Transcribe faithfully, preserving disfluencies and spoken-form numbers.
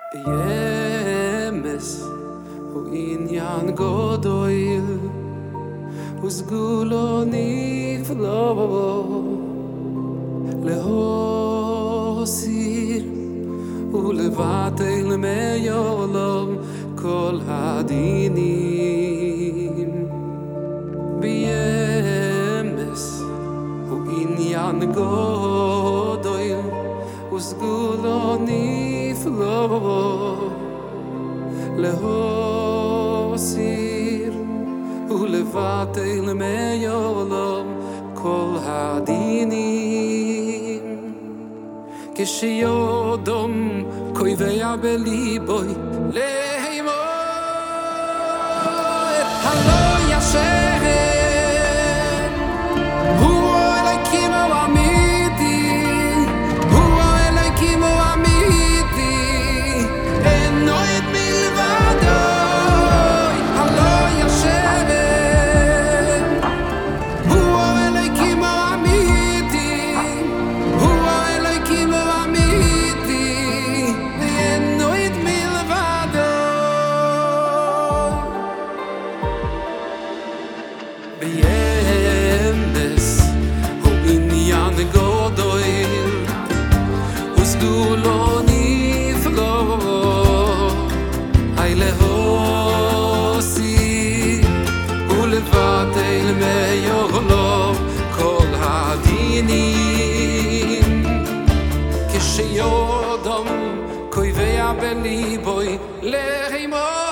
Yemes hu inyan godoil וסגולו נפלא להוסיר ולבטל מעולם כל הדינים בימס הוא עניין גדול וסגולו נפלא להוסיר ולבטל מעולם כל הדינים כשיודום קובע בליבוי להימור הלא ישן הוא אלוקים האמיתי הוא אלוקים האמיתי אין עוד מלבדו הלא ישן Yemes hu inyan godoil וסגולו נפלא hay להוסיר ולבטל מעולם כל הדינים כשיודום קובע בליבוי להימור